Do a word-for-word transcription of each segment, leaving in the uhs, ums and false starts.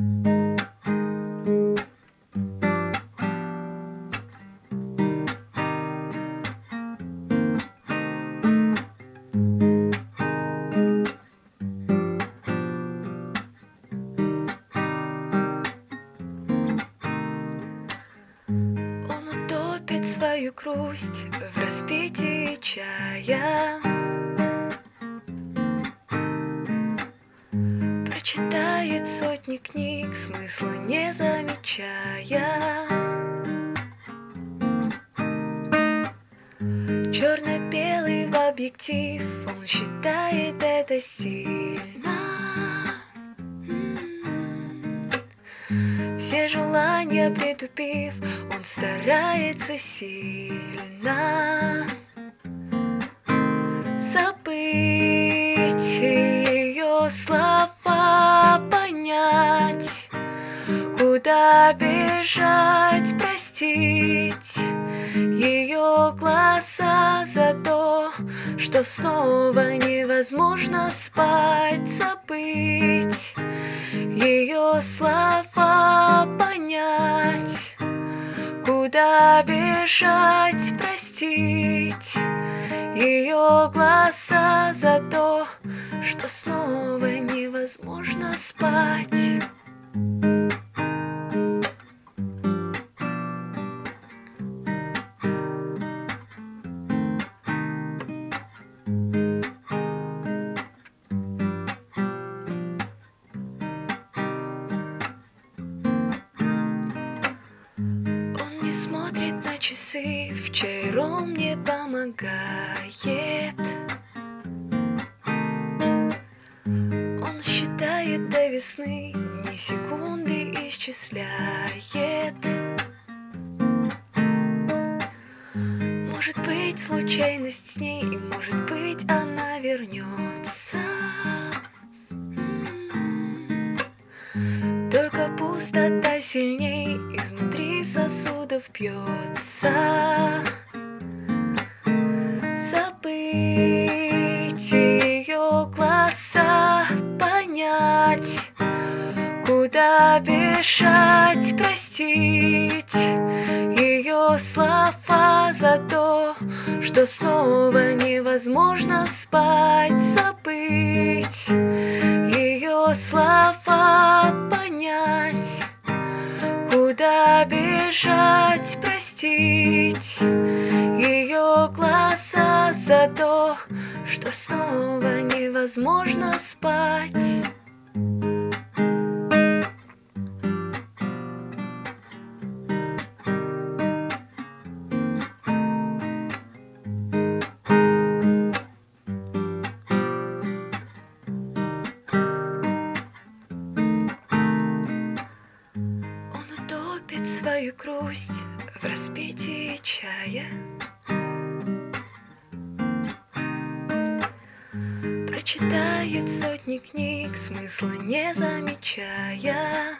Свою грусть в распитии чая, прочитает сотни книг, смысла не замечая. Черно-белый в объектив, он считает это стильно. Все желания притупив, он старается сильно забыть ее слова, понять, куда бежать, простить ее глаза за то, что снова невозможно спать, забыть ее слова, понять, куда бежать, простить ее глаза за то, что снова невозможно спать. Смотрит на часы, в чай ром не помогает. Он считает до весны, дни секунды исчисляет. Может быть, случайность с ней, и может быть, она вернется. Только пустота сильней изнутри сосудов бьется. Забыть ее глаза, понять, куда бежать, простить ее слова за то, что снова невозможно спать, забыть ее слова, понять, куда бежать, простить ее глаза за то, что снова невозможно спать. Свою грусть в распитии чая, прочитает сотни книг, смысла не замечая.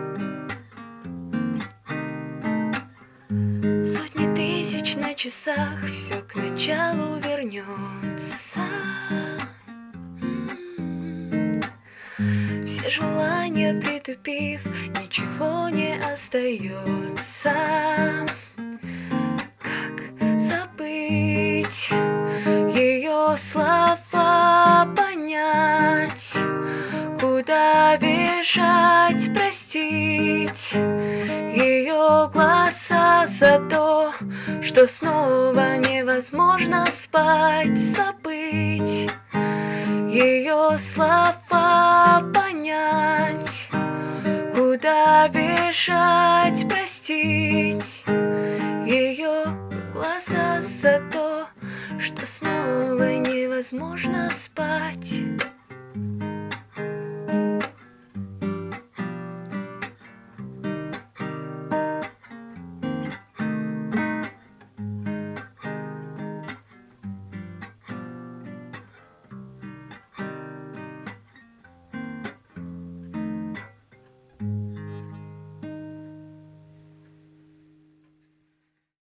Сотни тысяч на часах, все к началу вернется. Все желания притупив, ничего не остается. Как забыть ее слова, понять, куда бежать, простить ее глаза за то, что снова невозможно спать, забыть ее слова, понять, куда бежать, простить ее глаза за то, что снова невозможно спать.